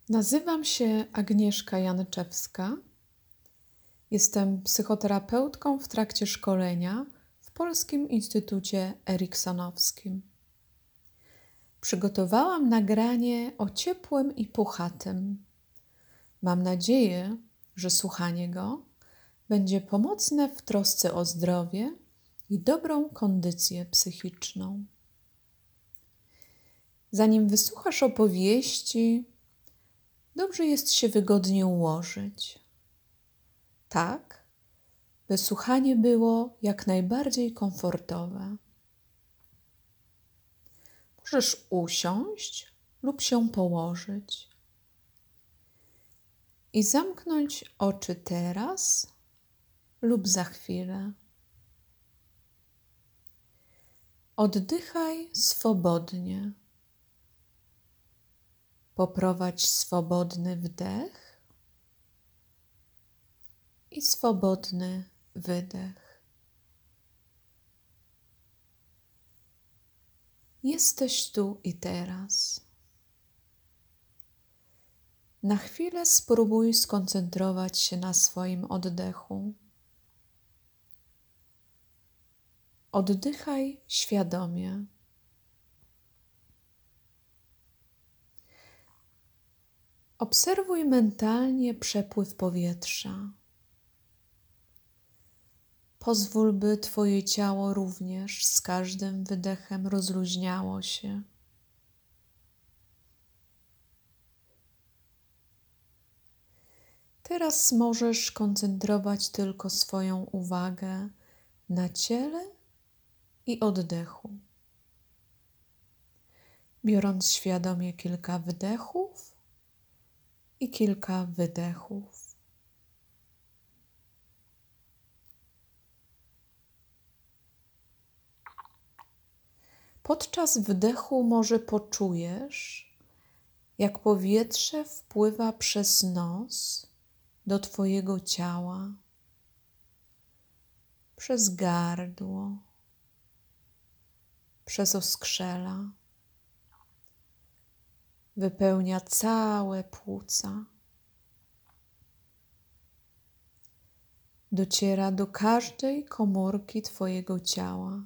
Nazywam się Agnieszka Janczewska. Jestem psychoterapeutką w trakcie szkolenia w Polskim Instytucie Eriksonowskim. Przygotowałam nagranie o ciepłym i puchatym. Mam nadzieję, że słuchanie go będzie pomocne w trosce o zdrowie i dobrą kondycję psychiczną. Zanim wysłuchasz opowieści, dobrze jest się wygodnie ułożyć, tak, by słuchanie było jak najbardziej komfortowe. Możesz usiąść lub się położyć i zamknąć oczy teraz lub za chwilę. Oddychaj swobodnie. Poprowadź swobodny wdech i swobodny wydech. Jesteś tu i teraz. Na chwilę spróbuj skoncentrować się na swoim oddechu. Oddychaj świadomie. Obserwuj mentalnie przepływ powietrza. Pozwól, by Twoje ciało również z każdym wydechem rozluźniało się. Teraz możesz koncentrować tylko swoją uwagę na ciele i oddechu. Biorąc świadomie kilka wdechów i kilka wydechów. Podczas wdechu może poczujesz, jak powietrze wpływa przez nos do Twojego ciała, przez gardło, przez oskrzela. Wypełnia całe płuca. Dociera do każdej komórki Twojego ciała.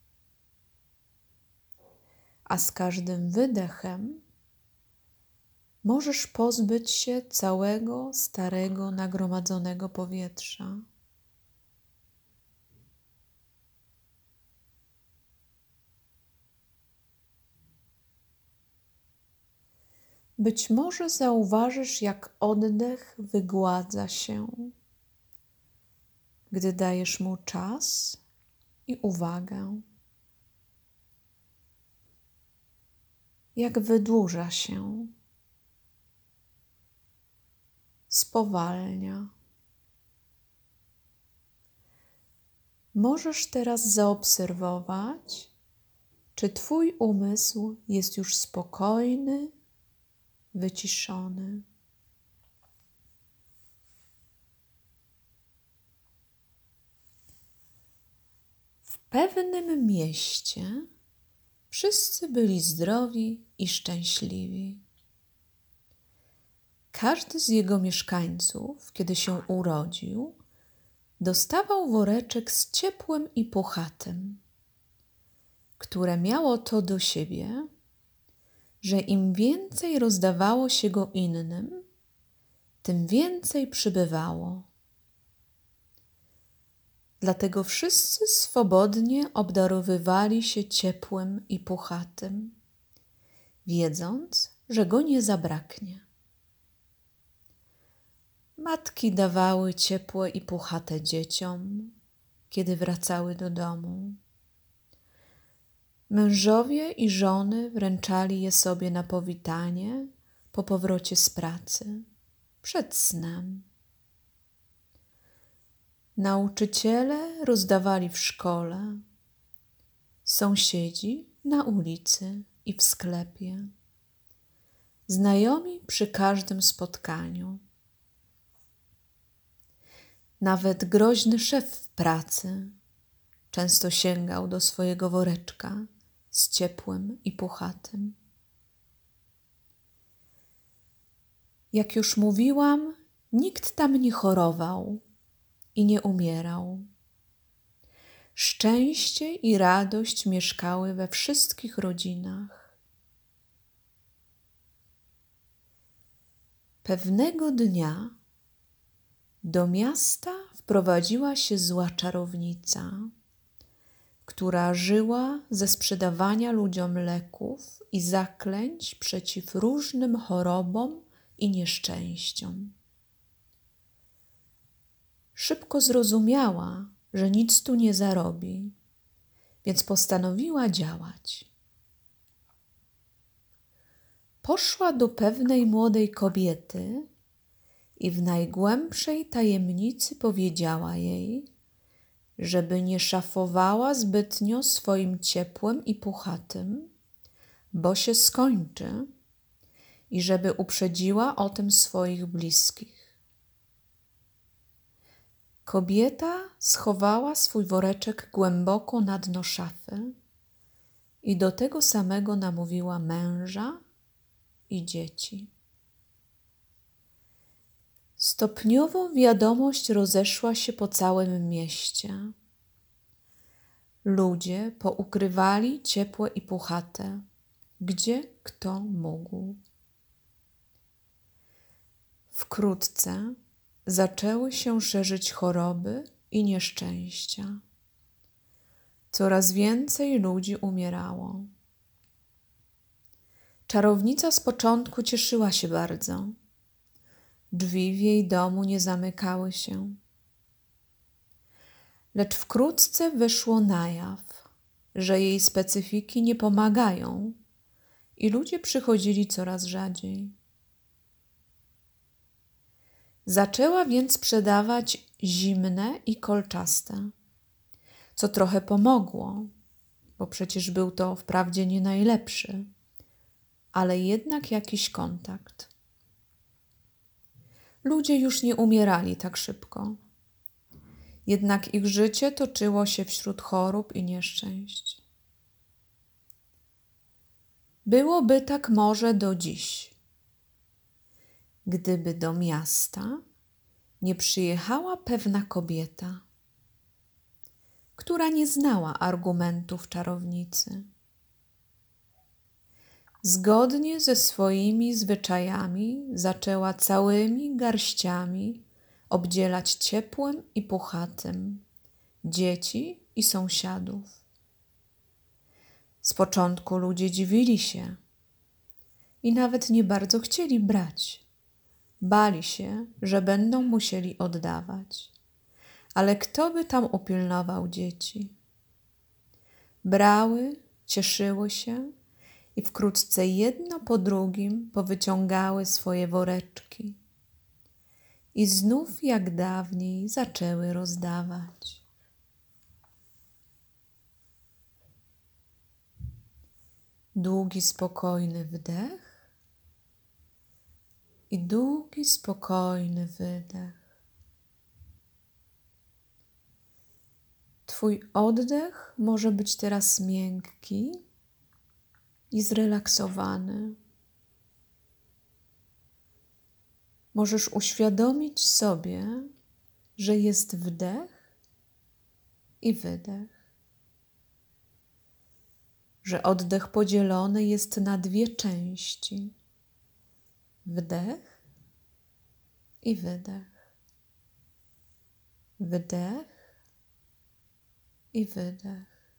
A z każdym wydechem możesz pozbyć się całego starego, nagromadzonego powietrza. Być może zauważysz, jak oddech wygładza się, gdy dajesz mu czas i uwagę. Jak wydłuża się, spowalnia. Możesz teraz zaobserwować, czy Twój umysł jest już spokojny, wyciszony. W pewnym mieście wszyscy byli zdrowi i szczęśliwi. Każdy z jego mieszkańców, kiedy się urodził, dostawał woreczek z ciepłym i puchatym, które miało to do siebie, że im więcej rozdawało się go innym, tym więcej przybywało. Dlatego wszyscy swobodnie obdarowywali się ciepłym i puchatym, wiedząc, że go nie zabraknie. Matki dawały ciepłe i puchate dzieciom, kiedy wracały do domu. Mężowie i żony wręczali je sobie na powitanie po powrocie z pracy, przed snem. Nauczyciele rozdawali w szkole, sąsiedzi na ulicy i w sklepie, znajomi przy każdym spotkaniu. Nawet groźny szef w pracy często sięgał do swojego woreczka z ciepłym i puchatym. Jak już mówiłam, nikt tam nie chorował i nie umierał. Szczęście i radość mieszkały we wszystkich rodzinach. Pewnego dnia do miasta wprowadziła się zła czarownica, która żyła ze sprzedawania ludziom leków i zaklęć przeciw różnym chorobom i nieszczęściom. Szybko zrozumiała, że nic tu nie zarobi, więc postanowiła działać. Poszła do pewnej młodej kobiety i w najgłębszej tajemnicy powiedziała jej, żeby nie szafowała zbytnio swoim ciepłem i puchatym, bo się skończy, i żeby uprzedziła o tym swoich bliskich. Kobieta schowała swój woreczek głęboko na dno szafy i do tego samego namówiła męża i dzieci. Stopniowo wiadomość rozeszła się po całym mieście. Ludzie poukrywali ciepłe i puchate, gdzie kto mógł. Wkrótce zaczęły się szerzyć choroby i nieszczęścia. Coraz więcej ludzi umierało. Czarownica z początku cieszyła się bardzo. Drzwi w jej domu nie zamykały się. Lecz wkrótce wyszło na jaw, że jej specyfiki nie pomagają i ludzie przychodzili coraz rzadziej. Zaczęła więc sprzedawać zimne i kolczaste, co trochę pomogło, bo przecież był to wprawdzie nie najlepszy, ale jednak jakiś kontakt. Ludzie już nie umierali tak szybko. Jednak ich życie toczyło się wśród chorób i nieszczęść. Byłoby tak może do dziś, gdyby do miasta nie przyjechała pewna kobieta, która nie znała argumentów czarownicy. Zgodnie ze swoimi zwyczajami zaczęła całymi garściami obdzielać ciepłem i puchatym dzieci i sąsiadów. Z początku ludzie dziwili się i nawet nie bardzo chcieli brać. Bali się, że będą musieli oddawać. Ale kto by tam upilnował dzieci? Brały, cieszyły się i wkrótce jedno po drugim powyciągały swoje woreczki i znów jak dawniej zaczęły rozdawać. Długi, spokojny wdech i długi, spokojny wydech. Twój oddech może być teraz miękki i zrelaksowany. Możesz uświadomić sobie, że jest wdech i wydech. Że oddech podzielony jest na dwie części. Wdech i wydech. Wdech i wydech.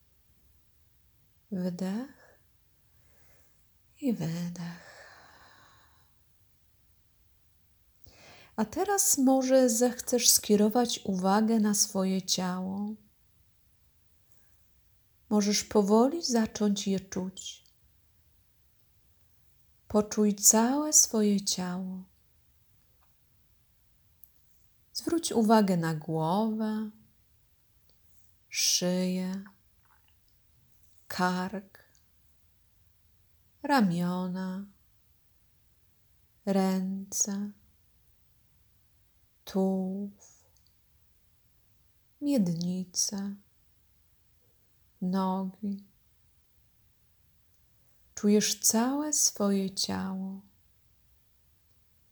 Wdech i wydech. A teraz może zechcesz skierować uwagę na swoje ciało. Możesz powoli zacząć je czuć. Poczuj całe swoje ciało. Zwróć uwagę na głowę, szyję, kark, ramiona, ręce, tułów, miednicę, nogi. Czujesz całe swoje ciało.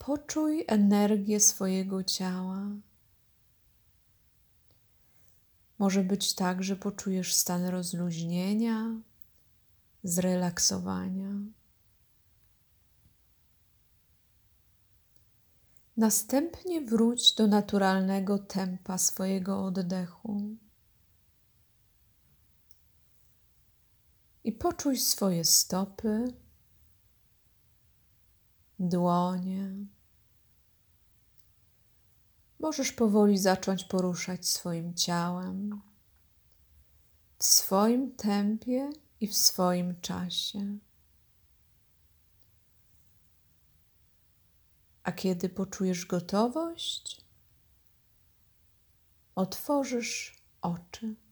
Poczuj energię swojego ciała. Może być tak, że poczujesz stan rozluźnienia, zrelaksowania. Następnie wróć do naturalnego tempa swojego oddechu i poczuj swoje stopy, dłonie. Możesz powoli zacząć poruszać swoim ciałem w swoim tempie i w swoim czasie. A kiedy poczujesz gotowość, otworzysz oczy.